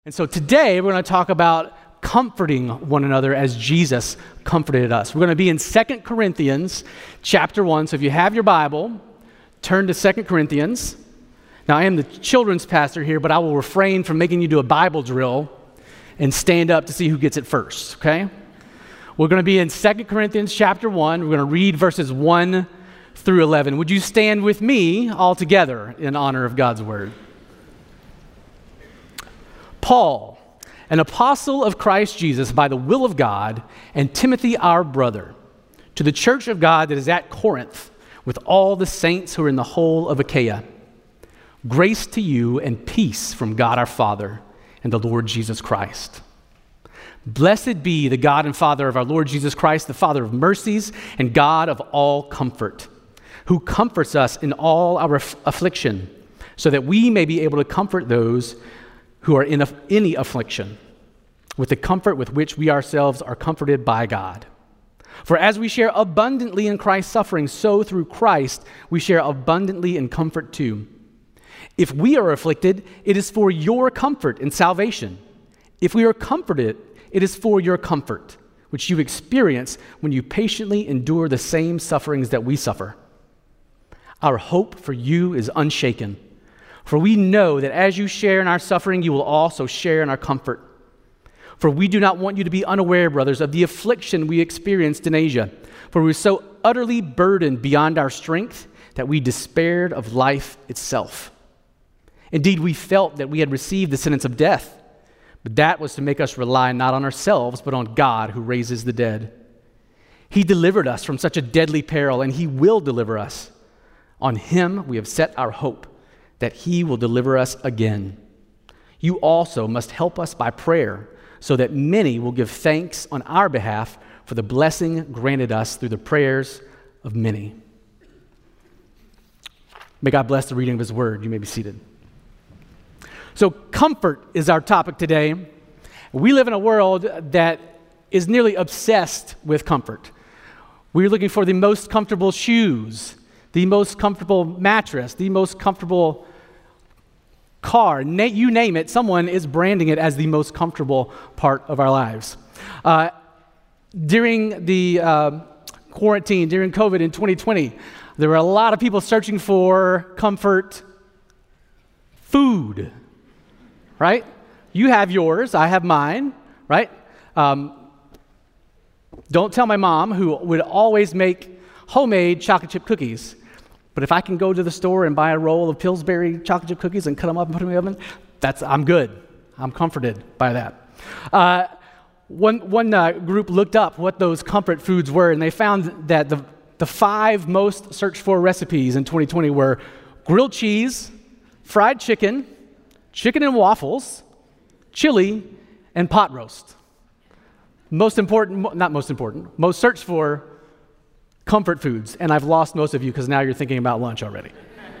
And so today we're going to talk about comforting one another as Jesus comforted us. We're going to be in 2 Corinthians chapter 1. So if you have your Bible, turn to 2 Corinthians. Now I am the children's pastor here, but I will refrain from making you do a Bible drill and stand up to see who gets it first, okay? We're going to be in 2 Corinthians chapter 1. We're going to read verses 1 through 11. Would you stand with me all together in honor of God's word? Paul, an apostle of Christ Jesus by the will of God, and Timothy our brother, to the church of God that is at Corinth, with all the saints who are in the whole of Achaia. Grace to you and peace from God our Father and the Lord Jesus Christ. Blessed be the God and Father of our Lord Jesus Christ, the Father of mercies and God of all comfort, who comforts us in all our affliction, so that we may be able to comfort those who are in any affliction, with the comfort with which we ourselves are comforted by God. For as we share abundantly in Christ's suffering, so through Christ we share abundantly in comfort too. If we are afflicted, it is for your comfort and salvation. If we are comforted, it is for your comfort, which you experience when you patiently endure the same sufferings that we suffer. Our hope for you is unshaken. For we know that as you share in our suffering, you will also share in our comfort. For we do not want you to be unaware, brothers, of the affliction we experienced in Asia. For we were so utterly burdened beyond our strength that we despaired of life itself. Indeed, we felt that we had received the sentence of death, but that was to make us rely not on ourselves, but on God who raises the dead. He delivered us from such a deadly peril, and he will deliver us. On him we have set our hope, that he will deliver us again. You also must help us by prayer, so that many will give thanks on our behalf for the blessing granted us through the prayers of many. May God bless the reading of his word. You may be seated. So comfort is our topic today. We live in a world that is nearly obsessed with comfort. We're looking for the most comfortable shoes, the most comfortable mattress, the most comfortable car. You name it, someone is branding it as the most comfortable part of our lives. During the quarantine, during COVID in 2020, there were a lot of people searching for comfort food, right? You have yours, I have mine, right? Don't tell my mom, who would always make homemade chocolate chip cookies. But if I can go to the store and buy a roll of Pillsbury chocolate chip cookies and cut them up and put them in the oven, I'm good. I'm comforted by that. One group looked up what those comfort foods were, and they found that the 5 most searched for recipes in 2020 were grilled cheese, fried chicken, chicken and waffles, chili, and pot roast. Most searched for comfort foods, and I've lost most of you because now you're thinking about lunch already.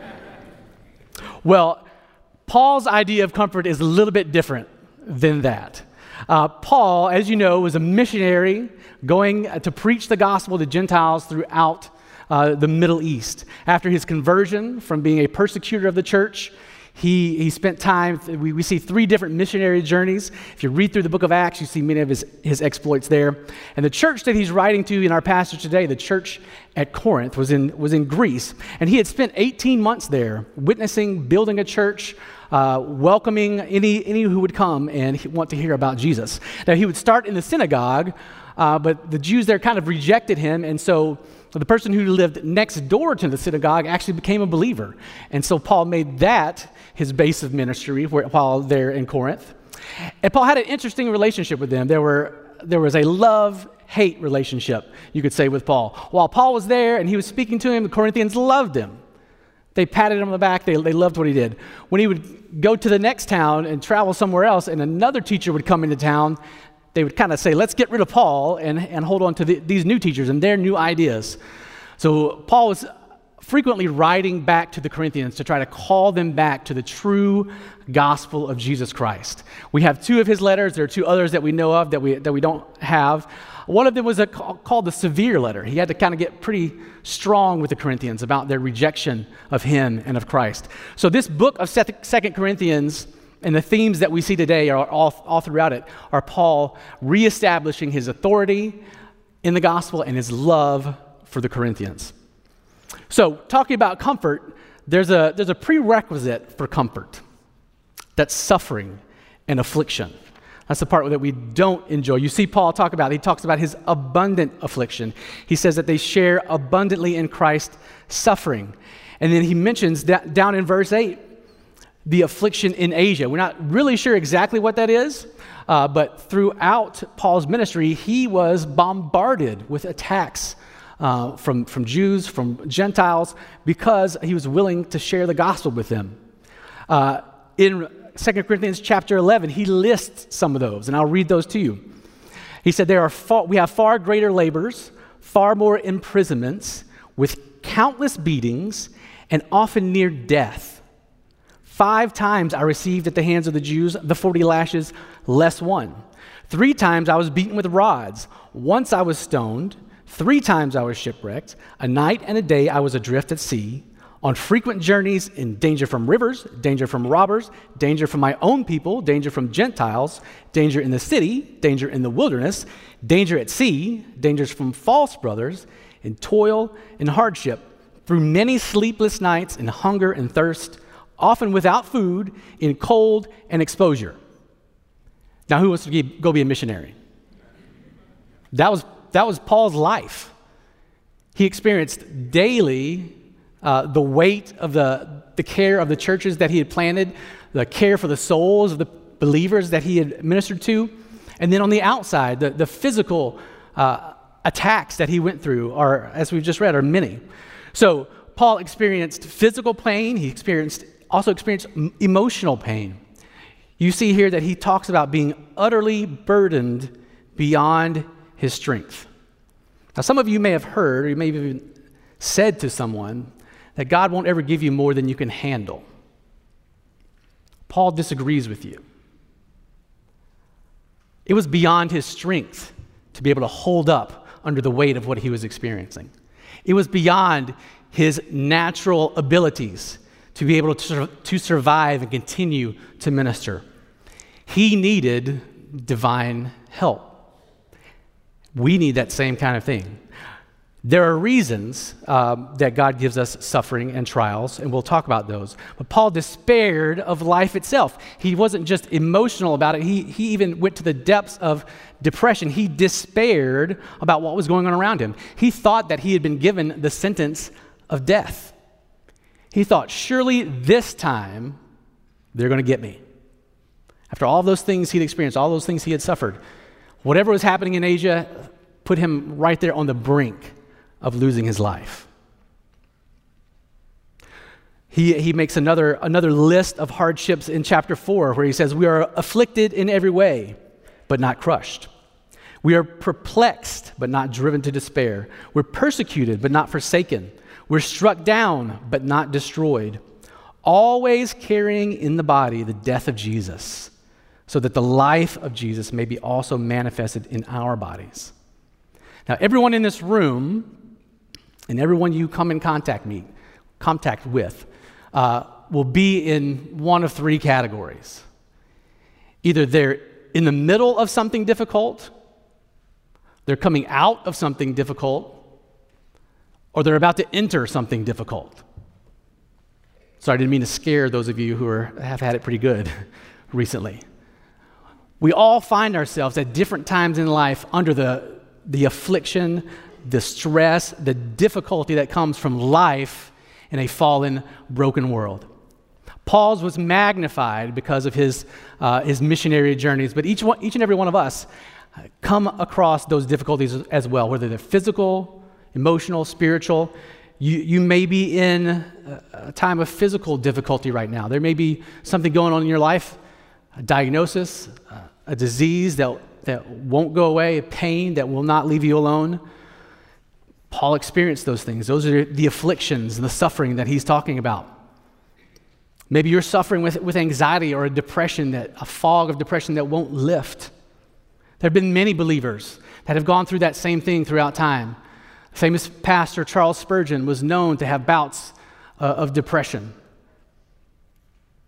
Well, Paul's idea of comfort is a little bit different than that. Paul, as you know, was a missionary going to preach the gospel to Gentiles throughout the Middle East. After his conversion from being a persecutor of the church, he spent time, we see 3 different missionary journeys. If you read through the book of Acts, you see many of his exploits there. And the church that he's writing to in our passage today, the church at Corinth, was in Greece. And he had spent 18 months there, witnessing, building a church, welcoming any who would come and want to hear about Jesus. Now, he would start in the synagogue, but the Jews there kind of rejected him, and so the person who lived next door to the synagogue actually became a believer. And so Paul made that his base of ministry while there in Corinth. And Paul had an interesting relationship with them. There was a love-hate relationship, you could say, with Paul. While Paul was there and he was speaking to him, the Corinthians loved him. They patted him on the back. They loved what he did. When he would go to the next town and travel somewhere else and another teacher would come into town, they would kind of say, let's get rid of Paul and hold on to these new teachers and their new ideas. So Paul was frequently writing back to the Corinthians to try to call them back to the true gospel of Jesus Christ. We have 2 of his letters. There are 2 others that we know of that we don't have. One of them was called the severe letter. He had to kind of get pretty strong with the Corinthians about their rejection of him and of Christ. So this book of 2 Corinthians And the themes that we see today are all throughout it are Paul reestablishing his authority in the gospel and his love for the Corinthians. So, talking about comfort, there's a prerequisite for comfort. That's suffering and affliction. That's the part that we don't enjoy. You see Paul talk about, he talks about his abundant affliction. He says that they share abundantly in Christ's suffering. And then he mentions that down in verse 8, the affliction in Asia. We're not really sure exactly what that is, but throughout Paul's ministry, he was bombarded with attacks from Jews, from Gentiles, because he was willing to share the gospel with them. In 2 Corinthians chapter 11, he lists some of those, and I'll read those to you. He said, we have far greater labors, far more imprisonments, with countless beatings, and often near death. 5 times I received at the hands of the Jews the 40 lashes less 1. 3 times I was beaten with rods. Once I was stoned. 3 times I was shipwrecked. A night and a day I was adrift at sea. On frequent journeys, in danger from rivers, danger from robbers, danger from my own people, danger from Gentiles, danger in the city, danger in the wilderness, danger at sea, dangers from false brothers, in toil and hardship, through many sleepless nights, in hunger and thirst, often without food, in cold and exposure. Now, who wants to go be a missionary? That was Paul's life. He experienced daily the weight of the care of the churches that he had planted, the care for the souls of the believers that he had ministered to, and then on the outside, the physical attacks that he went through are, as we've just read, are many. So Paul experienced physical pain. He also experienced emotional pain. You see here that he talks about being utterly burdened beyond his strength. Now, some of you may have heard, or you may have even said to someone, that God won't ever give you more than you can handle. Paul disagrees with you. It was beyond his strength to be able to hold up under the weight of what he was experiencing. It was beyond his natural abilities to be able to survive and continue to minister. He needed divine help. We need that same kind of thing. There are reasons that God gives us suffering and trials, and we'll talk about those. But Paul despaired of life itself. He wasn't just emotional about it. He even went to the depths of depression. He despaired about what was going on around him. He thought that he had been given the sentence of death. He thought, surely this time they're going to get me. After all those things he'd experienced, all those things he had suffered, whatever was happening in Asia put him right there on the brink of losing his life. He makes another list of hardships in chapter 4 where he says, we are afflicted in every way, but not crushed. We are perplexed, but not driven to despair. We're persecuted, but not forsaken. We're struck down, but not destroyed. Always carrying in the body the death of Jesus, so that the life of Jesus may be also manifested in our bodies. Now, everyone in this room and everyone you come in contact with will be in one of 3 categories. Either they're in the middle of something difficult, they're coming out of something difficult, or they're about to enter something difficult. Sorry, I didn't mean to scare those of you who have had it pretty good recently. We all find ourselves at different times in life under the affliction, the stress, the difficulty that comes from life in a fallen, broken world. Paul's was magnified because of his missionary journeys, but each and every one of us come across those difficulties as well, whether they're physical, emotional, spiritual. You may be in a time of physical difficulty right now. There may be something going on in your life, a diagnosis, a disease that won't go away, a pain that will not leave you alone. Paul experienced those things. Those are the afflictions and the suffering that he's talking about. Maybe you're suffering with anxiety or a fog of depression that won't lift. There have been many believers that have gone through that same thing throughout time. Famous pastor Charles Spurgeon was known to have bouts of depression.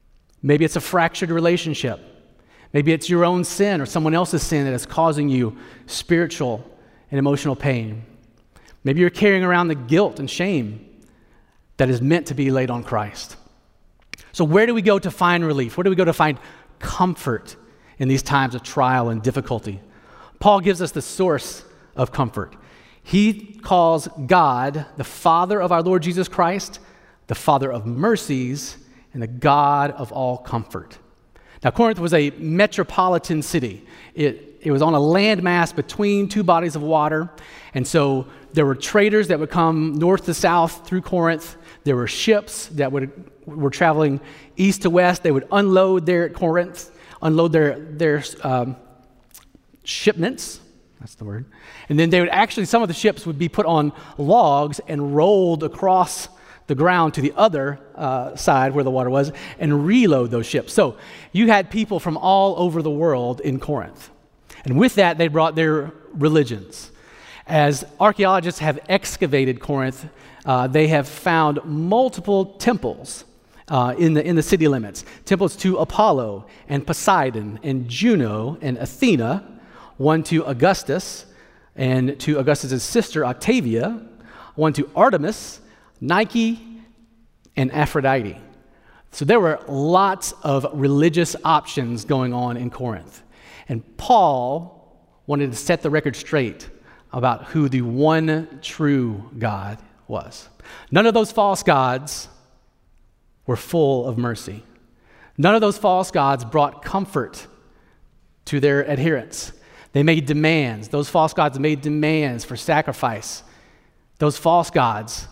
Maybe it's a fractured relationship. Maybe it's your own sin or someone else's sin that is causing you spiritual and emotional pain. Maybe you're carrying around the guilt and shame that is meant to be laid on Christ. So where do we go to find relief? Where do we go to find comfort in these times of trial and difficulty? Paul gives us the source of comfort. He calls God, the Father of our Lord Jesus Christ, the Father of mercies, and the God of all comfort. Now, Corinth was a metropolitan city. It was on a landmass between two bodies of water, and so there were traders that would come north to south through Corinth. There were ships that were traveling east to west. They would unload there at Corinth, unload their shipments. That's the word. And then some of the ships would be put on logs and rolled across the ground to the other side where the water was and reload those ships. So you had people from all over the world in Corinth. And with that, they brought their religions. As archaeologists have excavated Corinth, they have found multiple temples in the city limits. Temples to Apollo and Poseidon and Juno and Athena, one to Augustus and to Augustus' sister Octavia, one to Artemis, Nike, and Aphrodite. So there were lots of religious options going on in Corinth. And Paul wanted to set the record straight about who the one true God was. None of those false gods were full of mercy. None of those false gods brought comfort to their adherents. They made demands. Those false gods made demands for sacrifice. Those false gods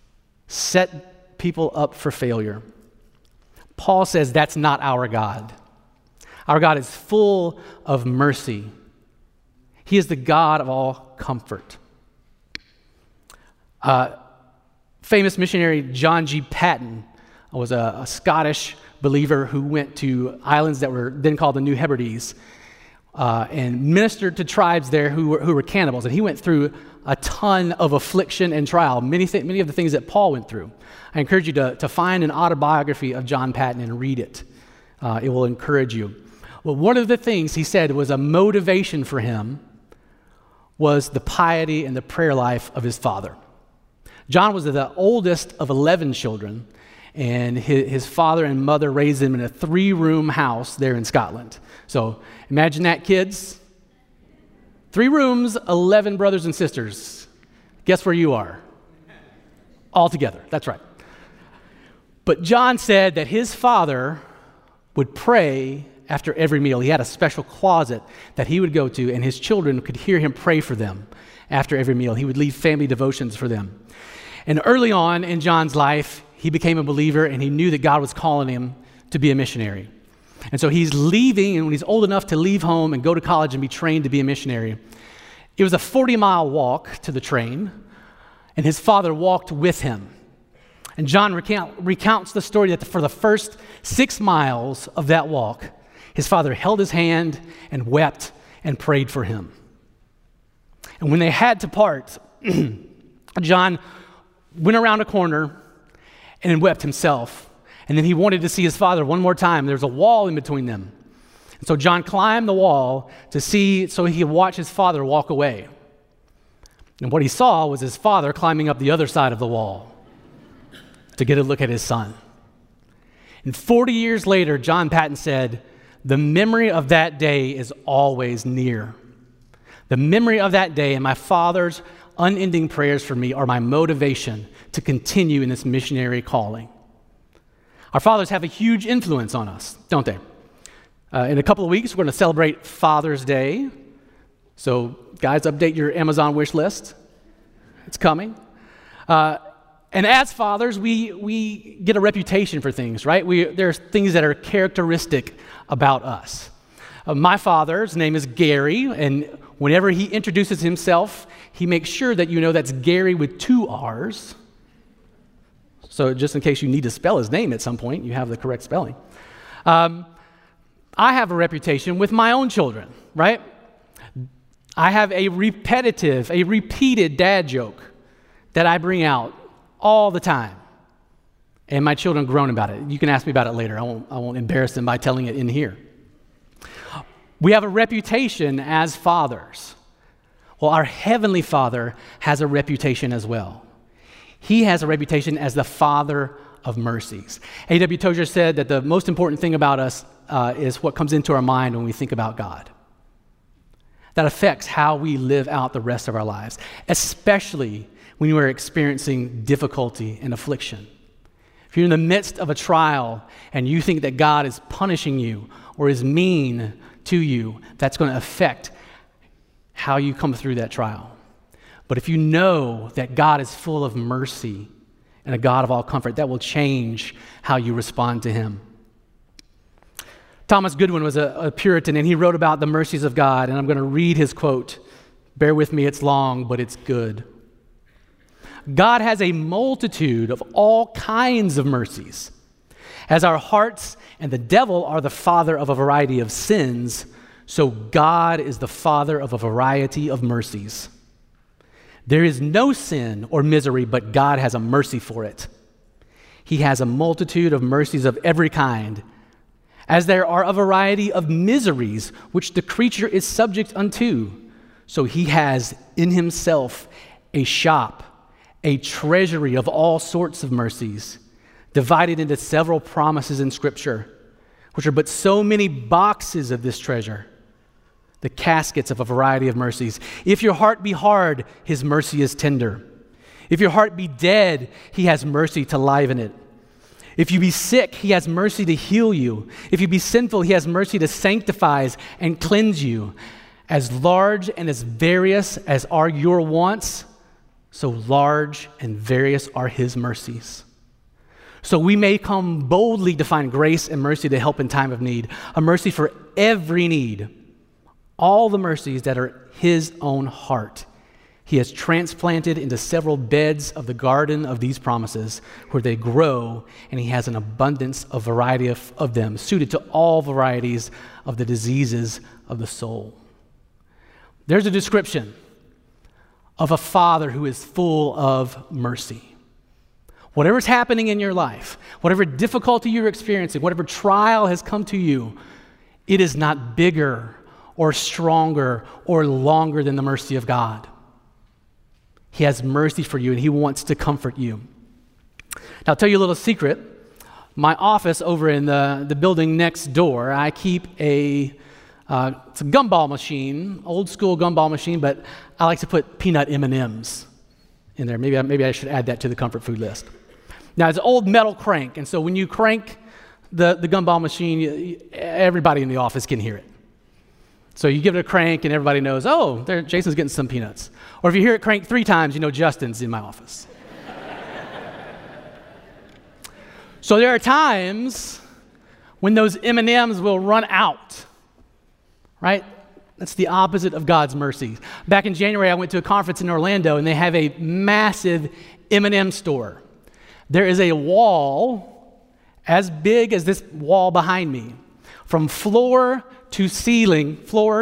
set people up for failure. Paul says that's not our God. Our God is full of mercy. He is the God of all comfort. Famous missionary John G. Paton was a Scottish believer who went to islands that were then called the New Hebrides and ministered to tribes there who were cannibals. And he went through a ton of affliction and trial, many of the things that Paul went through. I encourage you to find an autobiography of John Paton and read it. It will encourage you. Well, one of the things he said was a motivation for him was the piety and the prayer life of his father. John was the oldest of 11 children, and his father and mother raised him in a 3-room house there in Scotland. So imagine that, kids. 3 rooms, 11 brothers and sisters. Guess where you are? All together, that's right. But John said that his father would pray after every meal. He had a special closet that he would go to, and his children could hear him pray for them after every meal. He would lead family devotions for them. And early on in John's life, he became a believer, and he knew that God was calling him to be a missionary. And so he's leaving, and when he's old enough to leave home and go to college and be trained to be a missionary, it was a 40-mile walk to the train, and his father walked with him. And John recounts the story that for the first 6 miles of that walk, his father held his hand and wept and prayed for him. And when they had to part, John went around a corner and then wept himself. And then he wanted to see his father one more time. There's a wall in between them. And so John climbed the wall so he could watch his father walk away. And what he saw was his father climbing up the other side of the wall to get a look at his son. And 40 years later, John Paton said, "The memory of that day is always near. The memory of that day and my father's unending prayers for me are my motivation to continue in this missionary calling." Our fathers have a huge influence on us, don't they? In a couple of weeks, we're going to celebrate Father's Day. So, guys, update your Amazon wish list. It's coming. And as fathers, we get a reputation for things, right? There's things that are characteristic about us. My father's name is Gary, and whenever he introduces himself, he makes sure that you know that's Gary with 2 R's. So just in case you need to spell his name at some point, you have the correct spelling. I have a reputation with my own children, right? I have a repeated dad joke that I bring out all the time. And my children groan about it. You can ask me about it later. I won't embarrass them by telling it in here. We have a reputation as fathers. Well, our Heavenly Father has a reputation as well. He has a reputation as the Father of mercies. A.W. Tozer said that the most important thing about us is what comes into our mind when we think about God. That affects how we live out the rest of our lives, especially when you are experiencing difficulty and affliction. If you're in the midst of a trial and you think that God is punishing you or is mean to you, that's going to affect how you come through that trial. But if you know that God is full of mercy and a God of all comfort, that will change how you respond to him. Thomas Goodwin was a Puritan, and he wrote about the mercies of God, and I'm going to read his quote. Bear with me, it's long, but it's good. God has a multitude of all kinds of mercies. As our hearts and the devil are the father of a variety of sins, so God is the father of a variety of mercies. There is no sin or misery, but God has a mercy for it. He has a multitude of mercies of every kind, as there are a variety of miseries which the creature is subject unto. So he has in himself a shop, a treasury of all sorts of mercies, divided into several promises in Scripture, which are but so many boxes of this treasure, the caskets of a variety of mercies. If your heart be hard, his mercy is tender. If your heart be dead, he has mercy to liven it. If you be sick, he has mercy to heal you. If you be sinful, he has mercy to sanctify and cleanse you. As large and as various as are your wants, so large and various are his mercies. So we may come boldly to find grace and mercy to help in time of need, a mercy for every need, all the mercies that are his own heart. He has transplanted into several beds of the garden of these promises where they grow, and he has an abundance of variety of them, suited to all varieties of the diseases of the soul. There's a description of a father who is full of mercy. Whatever's happening in your life, whatever difficulty you're experiencing, whatever trial has come to you, it is not bigger or stronger or longer than the mercy of God. He has mercy for you, and he wants to comfort you. Now, I'll tell you a little secret. My office over in the building next door, I keep it's a gumball machine, old school gumball machine, but I like to put peanut M&Ms in there. Maybe I should add that to the comfort food list. Now, it's an old metal crank, and so when you crank the gumball machine, everybody in the office can hear it. So you give it a crank, and everybody knows, oh, Jason's getting some peanuts. Or if you hear it crank 3 times, you know Justin's in my office. So there are times when those M&Ms will run out, right? That's the opposite of God's mercy. Back in January, I went to a conference in Orlando, and they have a massive M&M store. There is a wall as big as this wall behind me, from floor to ceiling,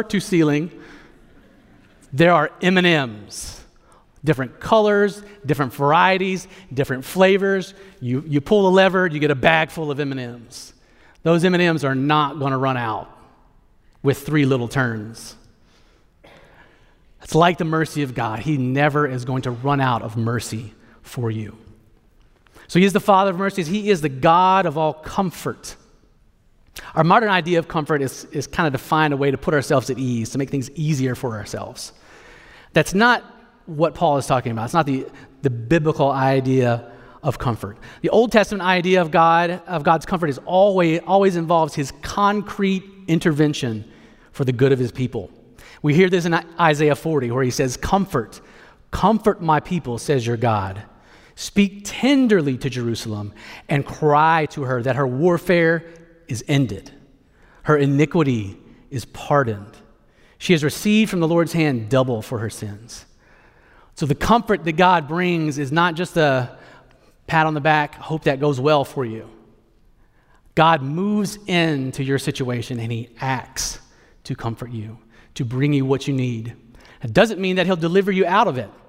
there are M&Ms. Different colors, different varieties, different flavors. You pull a lever, you get a bag full of M&Ms. Those M&Ms are not going to run out with 3 little turns. It's like the mercy of God. He never is going to run out of mercy for you. So he is the Father of mercies. He is the God of all comfort. Our modern idea of comfort is kind of to find a way to put ourselves at ease, to make things easier for ourselves. That's not what Paul is talking about. It's not the biblical idea of comfort. The Old Testament idea of God's comfort is always involves his concrete intervention for the good of his people. We hear this in Isaiah 40, where he says, comfort my people, says your God. Speak tenderly to Jerusalem and cry to her that her warfare is ended. Her iniquity is pardoned. She has received from the Lord's hand double for her sins. So the comfort that God brings is not just a pat on the back, hope that goes well for you. God moves into your situation and he acts to comfort you, to bring you what you need. It doesn't mean that he'll deliver you out of it.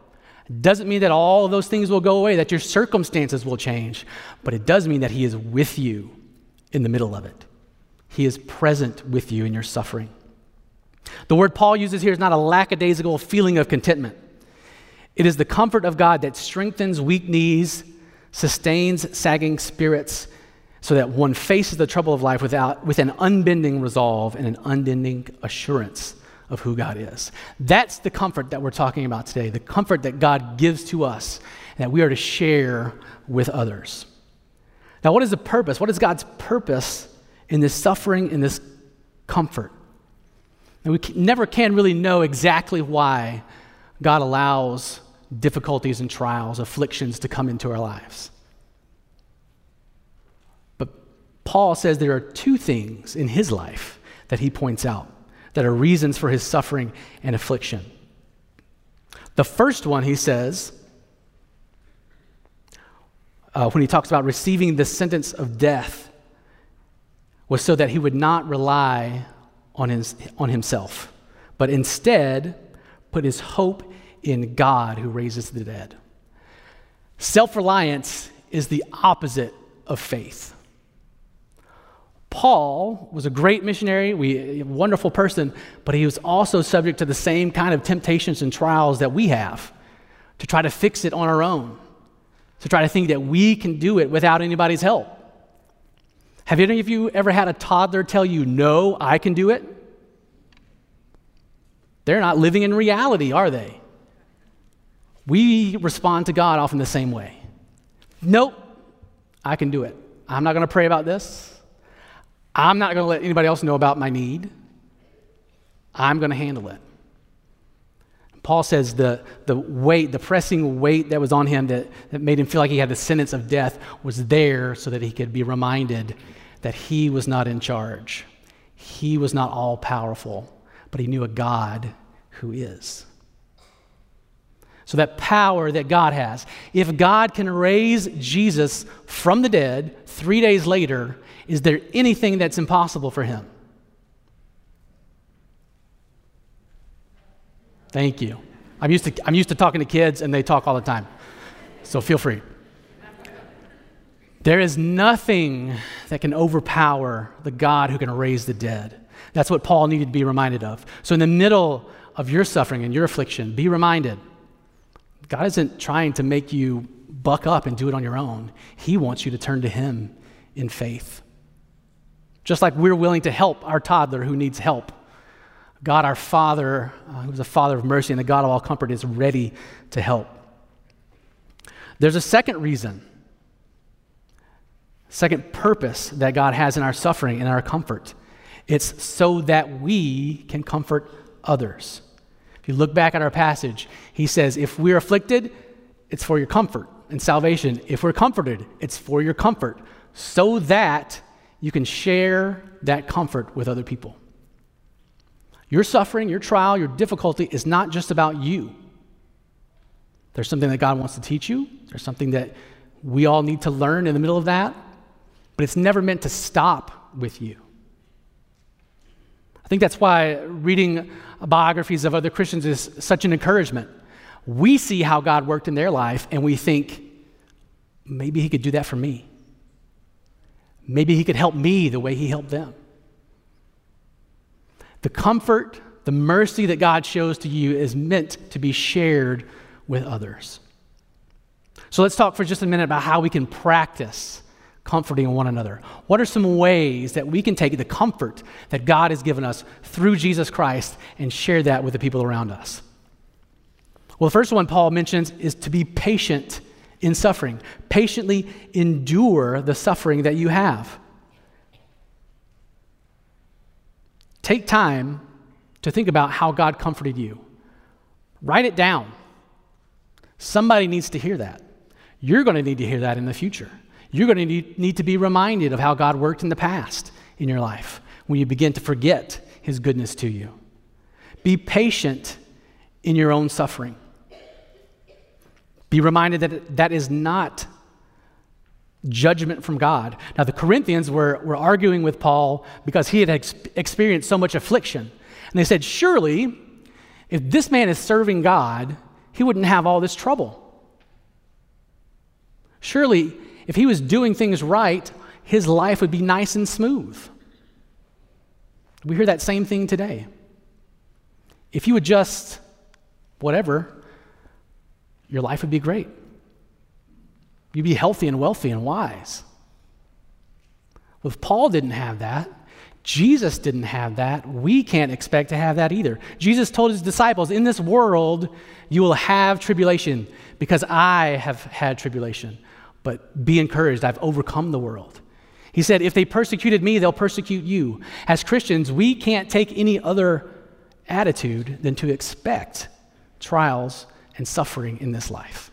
It doesn't mean that all of those things will go away, that your circumstances will change, but it does mean that he is with you in the middle of it. He is present with you in your suffering. The word Paul uses here is not a lackadaisical feeling of contentment. It is the comfort of God that strengthens weak knees, sustains sagging spirits, so that one faces the trouble of life with an unbending resolve and an unending assurance of who God is. That's the comfort that we're talking about today, the comfort that God gives to us and that we are to share with others. Now, what is the purpose? What is God's purpose in this suffering, in this comfort? And we never can really know exactly why God allows difficulties and trials, afflictions to come into our lives. But Paul says there are two things in his life that he points out that are reasons for his suffering and affliction. The first one, he says, when he talks about receiving the sentence of death, was so that he would not rely on himself, but instead put his hope in God who raises the dead. Self-reliance is the opposite of faith. Paul was a great missionary, a wonderful person, but he was also subject to the same kind of temptations and trials that we have, to try to fix it on our own, to try to think that we can do it without anybody's help. Have any of you ever had a toddler tell you, no, I can do it? They're not living in reality, are they? We respond to God often the same way. Nope, I can do it. I'm not going to pray about this. I'm not going to let anybody else know about my need. I'm going to handle it. Paul says the weight, the pressing weight that was on him that made him feel like he had the sentence of death was there so that he could be reminded that he was not in charge. He was not all powerful, but he knew a God who is. So that power that God has, if God can raise Jesus from the dead 3 days later, is there anything that's impossible for him? Thank you. I'm used to talking to kids and they talk all the time. So feel free. There is nothing that can overpower the God who can raise the dead. That's what Paul needed to be reminded of. So in the middle of your suffering and your affliction, be reminded, God isn't trying to make you buck up and do it on your own. He wants you to turn to him in faith. Just like we're willing to help our toddler who needs help, God our Father, who's a Father of mercy and the God of all comfort, is ready to help. There's a second reason, second purpose that God has in our suffering and our comfort. It's so that we can comfort others. If you look back at our passage, he says, if we're afflicted, it's for your comfort and salvation. If we're comforted, it's for your comfort, so that you can share that comfort with other people. Your suffering, your trial, your difficulty is not just about you. There's something that God wants to teach you. There's something that we all need to learn in the middle of that, but it's never meant to stop with you. I think that's why reading biographies of other Christians is such an encouragement. We see how God worked in their life and we think, maybe he could do that for me. Maybe he could help me the way he helped them. The comfort, the mercy that God shows to you is meant to be shared with others. So let's talk for just a minute about how we can practice comforting one another. What are some ways that we can take the comfort that God has given us through Jesus Christ and share that with the people around us? Well, the first one Paul mentions is to be patient in suffering. Patiently endure the suffering that you have. Take time to think about how God comforted you. Write it down. Somebody needs to hear that. You're going to need to hear that in the future. You're going to need to be reminded of how God worked in the past in your life when you begin to forget his goodness to you. Be patient in your own suffering. Be reminded that that is not judgment from God. Now, the Corinthians were arguing with Paul because he had experienced so much affliction. And they said, surely, if this man is serving God, he wouldn't have all this trouble. Surely, if he was doing things right, his life would be nice and smooth. We hear that same thing today. If you would just whatever, your life would be great. You'd be healthy and wealthy and wise. Well, if Paul didn't have that, Jesus didn't have that, we can't expect to have that either. Jesus told his disciples, in this world, you will have tribulation because I have had tribulation. But be encouraged, I've overcome the world. He said, if they persecuted me, they'll persecute you. As Christians, we can't take any other attitude than to expect trials and suffering in this life.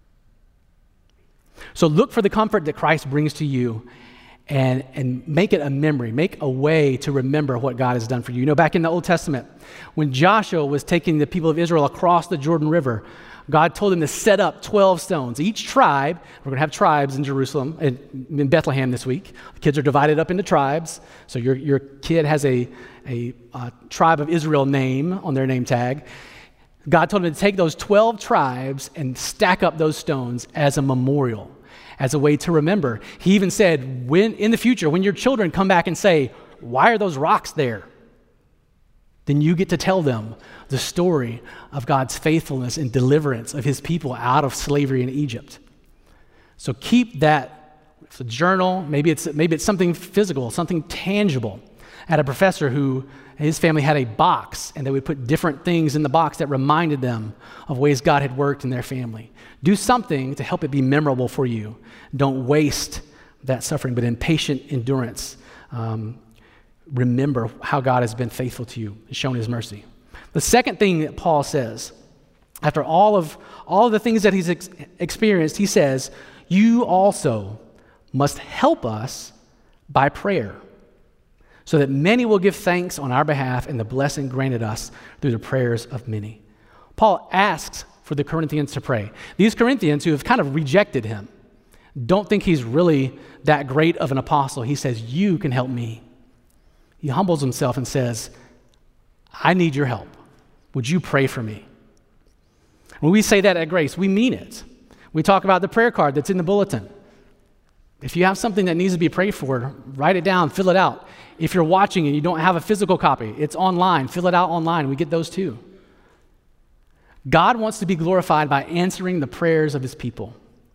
So look for the comfort that Christ brings to you and make it a memory, make a way to remember what God has done for you. You know, back in the Old Testament, when Joshua was taking the people of Israel across the Jordan River, God told him to set up 12 stones. Each tribe, we're going to have tribes in Jerusalem, in Bethlehem this week. The kids are divided up into tribes. So your kid has a tribe of Israel name on their name tag. God told him to take those 12 tribes and stack up those stones as a memorial, as a way to remember. He even said, when in the future, when your children come back and say, why are those rocks there? Then you get to tell them the story of God's faithfulness and deliverance of his people out of slavery in Egypt. So keep that. It's a journal, maybe it's something physical, something tangible. I had a professor who, his family had a box, and they would put different things in the box that reminded them of ways God had worked in their family. Do something to help it be memorable for you. Don't waste that suffering, but in patient endurance, remember how God has been faithful to you and shown his mercy. The second thing that Paul says, after all of the things that he's experienced, he says, you also must help us by prayer, so that many will give thanks on our behalf and the blessing granted us through the prayers of many. Paul asks for the Corinthians to pray. These Corinthians who have kind of rejected him, don't think he's really that great of an apostle. He says, you can help me. He humbles himself and says, I need your help. Would you pray for me? When we say that at Grace, we mean it. We talk about the prayer card that's in the bulletin. If you have something that needs to be prayed for, write it down, fill it out. If you're watching and you don't have a physical copy, it's online. Fill it out online. We get those too. God wants to be glorified by answering the prayers of his people.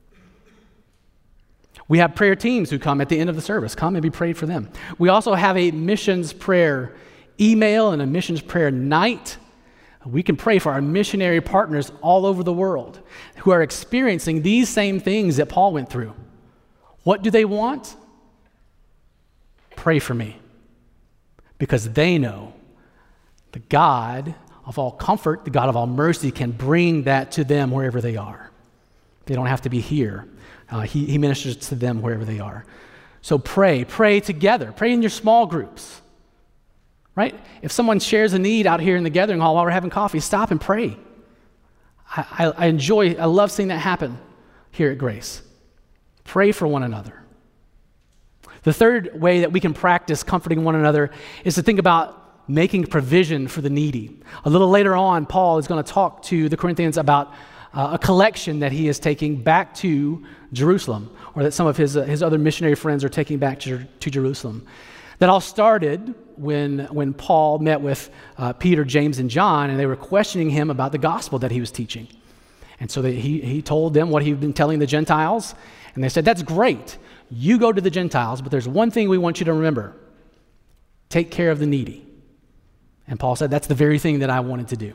We have prayer teams who come at the end of the service. Come and be prayed for them. We also have a missions prayer email and a missions prayer night. We can pray for our missionary partners all over the world who are experiencing these same things that Paul went through. What do they want? Pray for me. Because they know the God of all comfort, the God of all mercy, can bring that to them wherever they are. They don't have to be here. He ministers to them wherever they are. So pray together. Pray in your small groups, right? If someone shares a need out here in the gathering hall while we're having coffee, stop and pray. I love seeing that happen here at Grace. Pray for one another. The third way that we can practice comforting one another is to think about making provision for the needy. A little later on, Paul is going to talk to the Corinthians about a collection that he is taking back to Jerusalem, or that some of his other missionary friends are taking back to Jerusalem. That all started when Paul met with Peter, James, and John, and they were questioning him about the gospel that he was teaching. And so he told them what he'd been telling the Gentiles, and they said, that's great. You go to the Gentiles, but there's one thing we want you to remember. Take care of the needy. And Paul said, that's the very thing that I wanted to do.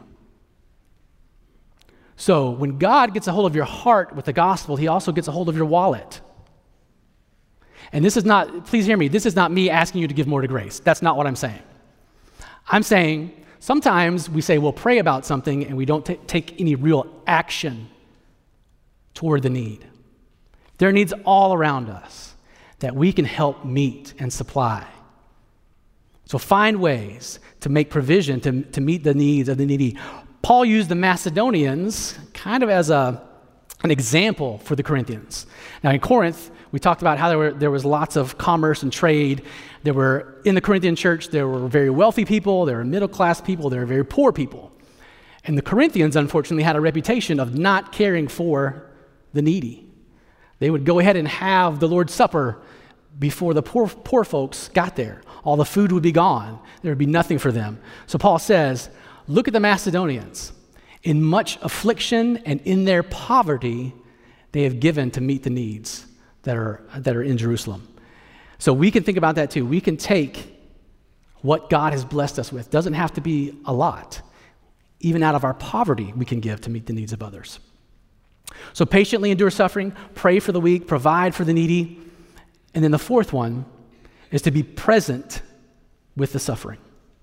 So when God gets a hold of your heart with the gospel, he also gets a hold of your wallet. And this is not, please hear me, this is not me asking you to give more to Grace. That's not what I'm saying. I'm saying sometimes we say we'll pray about something and we don't take any real action toward the need. There are needs all around us that we can help meet and supply. So find ways to make provision to meet the needs of the needy. Paul used the Macedonians kind of as an example for the Corinthians. Now in Corinth, we talked about how there was lots of commerce and trade. In the Corinthian church, there were very wealthy people, there were middle-class people, there were very poor people. And the Corinthians, unfortunately, had a reputation of not caring for the needy. They would go ahead and have the Lord's Supper before the poor folks got there. All the food would be gone. There would be nothing for them. So Paul says, look at the Macedonians. In much affliction and in their poverty, they have given to meet the needs that are in Jerusalem. So we can think about that too. We can take what God has blessed us with. Doesn't have to be a lot. Even out of our poverty, we can give to meet the needs of others. So patiently endure suffering, pray for the weak, provide for the needy. And then the fourth one is to be present with the suffering.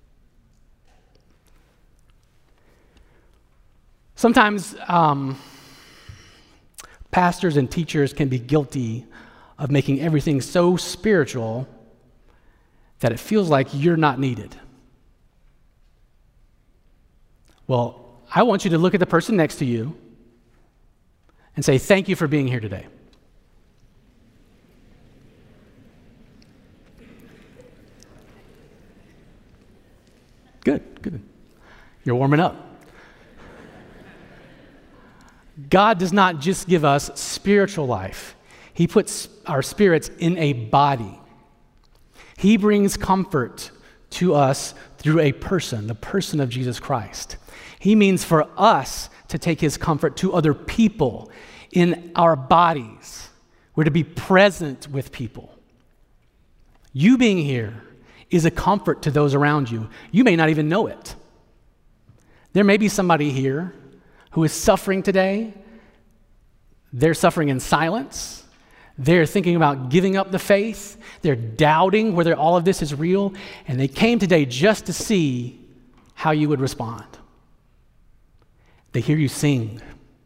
Sometimes pastors and teachers can be guilty of making everything so spiritual that it feels like you're not needed. Well, I want you to look at the person next to you and say, thank you for being here today. Good. You're warming up. God does not just give us spiritual life. He puts our spirits in a body. He brings comfort to us through a person, the person of Jesus Christ. He means for us to take his comfort to other people in our bodies. We're to be present with people. You being here is a comfort to those around you. You may not even know it. There may be somebody here who is suffering today. They're suffering in silence. They're thinking about giving up the faith. They're doubting whether all of this is real. And they came today just to see how you would respond. They hear you sing.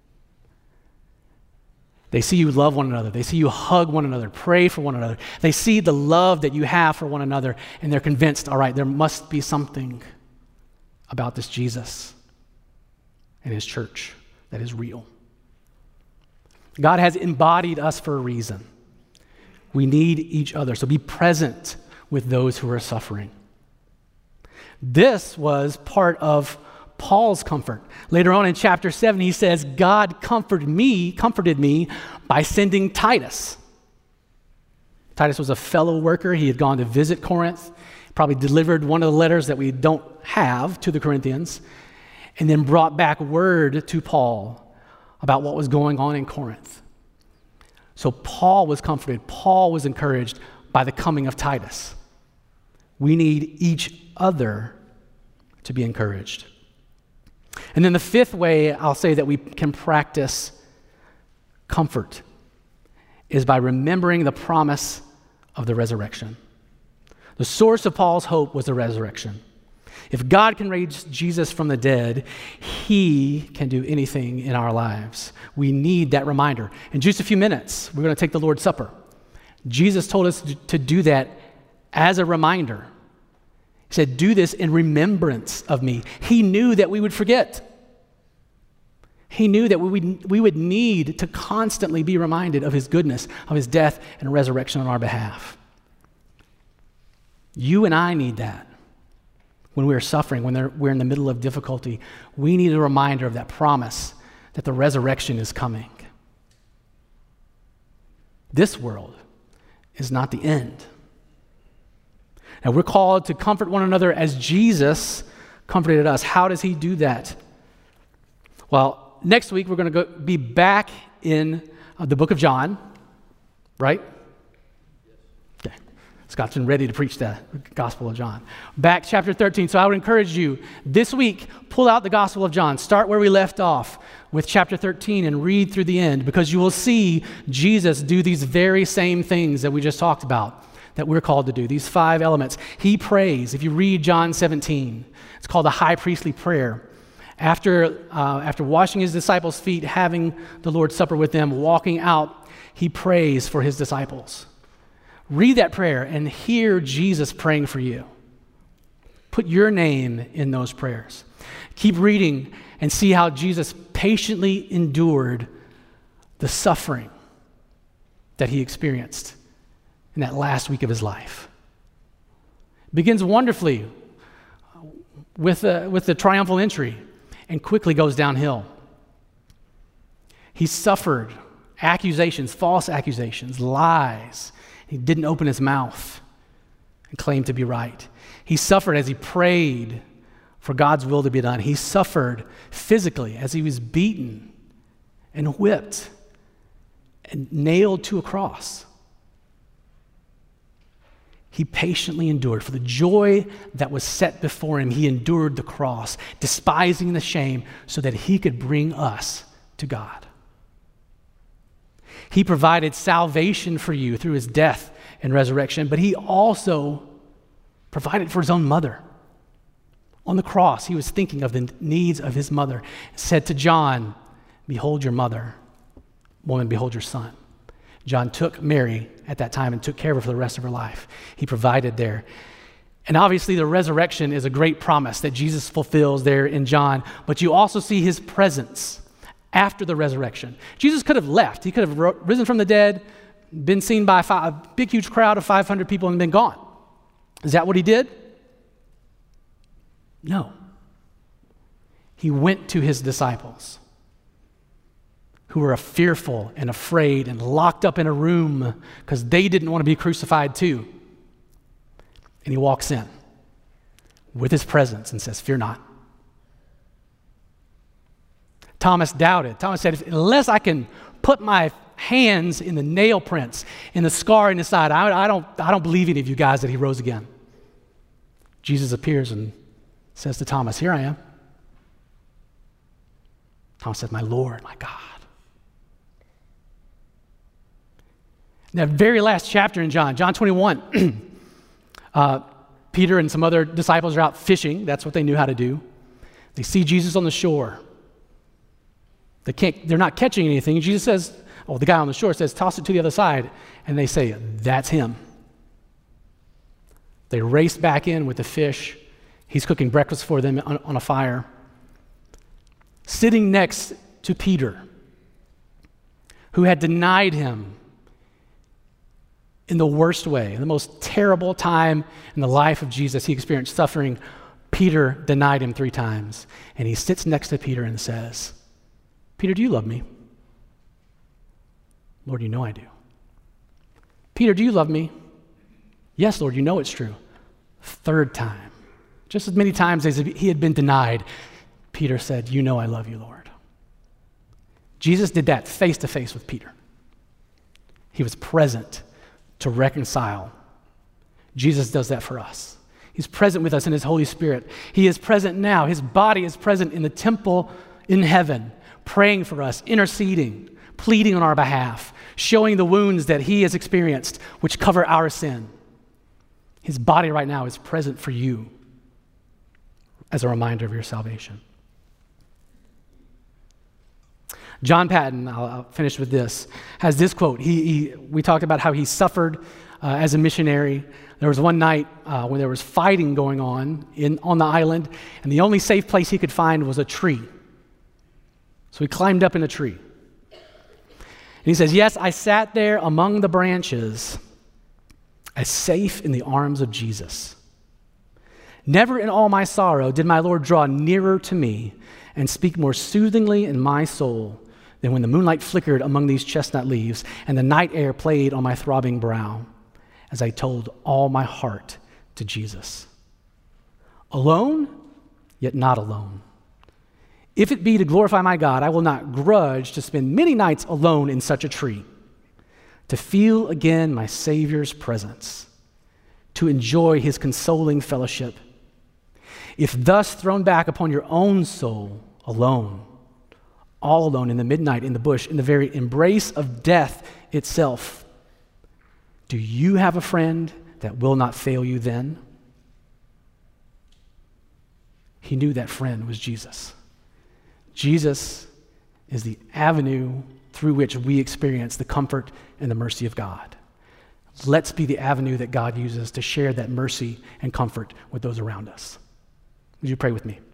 They see you love one another. They see you hug one another, pray for one another. They see the love that you have for one another, and they're convinced, all right, there must be something about this Jesus and his church that is real. God has embodied us for a reason. We need each other, so be present with those who are suffering. This was part of Paul's comfort. Later on in chapter 7, he says, God comforted me by sending Titus. Titus was a fellow worker. He had gone to visit Corinth, probably delivered one of the letters that we don't have to the Corinthians, and then brought back word to Paul about what was going on in Corinth. So Paul was comforted. Paul was encouraged by the coming of Titus. We need each other to be encouraged. And then the fifth way I'll say that we can practice comfort is by remembering the promise of the resurrection. The source of Paul's hope was the resurrection. If God can raise Jesus from the dead, he can do anything in our lives. We need that reminder. In just a few minutes, we're going to take the Lord's Supper. Jesus told us to do that as a reminder. He said, do this in remembrance of me. He knew that we would forget. He knew that we would need to constantly be reminded of his goodness, of his death and resurrection on our behalf. You and I need that. When we're suffering, when we're in the middle of difficulty, we need a reminder of that promise that the resurrection is coming. This world is not the end. Now, we're called to comfort one another as Jesus comforted us. How does he do that? Well, next week we're going to be back in the book of John, right? Okay. Scott's been ready to preach the Gospel of John. Back chapter 13. So I would encourage you this week, pull out the Gospel of John. Start where we left off with chapter 13 and read through the end, because you will see Jesus do these very same things that we just talked about, that we're called to do, these 5 elements. He prays. If you read John 17, it's called the high priestly prayer. After washing his disciples' feet, having the Lord's Supper with them, walking out, he prays for his disciples. Read that prayer and hear Jesus praying for you. Put your name in those prayers. Keep reading and see how Jesus patiently endured the suffering that he experienced in that last week of his life. It begins wonderfully with the triumphal entry. and quickly goes downhill. He suffered accusations, false accusations, lies. He didn't open his mouth and claim to be right. He suffered as he prayed for God's will to be done. He suffered physically as he was beaten and whipped and nailed to a cross. He patiently endured. For the joy that was set before him, he endured the cross, despising the shame, so that he could bring us to God. He provided salvation for you through his death and resurrection, but he also provided for his own mother. On the cross, he was thinking of the needs of his mother. He said to John, "Behold your mother. Woman, behold your son." John took Mary at that time and took care of her for the rest of her life. He provided there. And obviously the resurrection is a great promise that Jesus fulfills there in John, but you also see his presence after the resurrection. Jesus could have left. He could have risen from the dead, been seen by a big, huge crowd of 500 people and been gone. Is that what he did? No. He went to his disciples who were fearful and afraid and locked up in a room because they didn't want to be crucified too. And he walks in with his presence and says, "Fear not." Thomas doubted. Thomas said, "Unless I can put my hands in the nail prints, in the scar in his side, I don't believe any of you guys that he rose again." Jesus appears and says to Thomas, "Here I am." Thomas says, "My Lord, my God." That very last chapter in John 21, Peter and some other disciples are out fishing. That's what they knew how to do. They see Jesus on the shore. They're not catching anything. Jesus says, the guy on the shore says, "Toss it to the other side." And they say, "That's him." They race back in with the fish. He's cooking breakfast for them on a fire. Sitting next to Peter, who had denied him in the worst way, in the most terrible time in the life of Jesus. He experienced suffering. Peter denied him 3 times. And he sits next to Peter and says, "Peter, do you love me?" "Lord, you know I do." "Peter, do you love me?" "Yes, Lord, you know it's true." 3rd time. Just as many times as he had been denied, Peter said, "You know I love you, Lord." Jesus did that face to face with Peter. He was present to reconcile. Jesus does that for us. He's present with us in his Holy Spirit. He is present now. His body is present in the temple in heaven, praying for us, interceding, pleading on our behalf, showing the wounds that he has experienced, which cover our sin. His body right now is present for you as a reminder of your salvation. John Patton, I'll finish with this, has this quote. We talked about how he suffered as a missionary. There was one night when there was fighting going on the island, and the only safe place he could find was a tree. So he climbed up in a tree. And he says, "Yes, I sat there among the branches, as safe in the arms of Jesus. Never in all my sorrow did my Lord draw nearer to me and speak more soothingly in my soul than when the moonlight flickered among these chestnut leaves and the night air played on my throbbing brow as I told all my heart to Jesus. Alone, yet not alone. If it be to glorify my God, I will not grudge to spend many nights alone in such a tree, to feel again my Savior's presence, to enjoy his consoling fellowship. If thus thrown back upon your own soul, alone, all alone in the midnight, in the bush, in the very embrace of death itself, do you have a friend that will not fail you then? He knew that friend was Jesus. Jesus is the avenue through which we experience the comfort and the mercy of God. Let's be the avenue that God uses to share that mercy and comfort with those around us. Would you pray with me?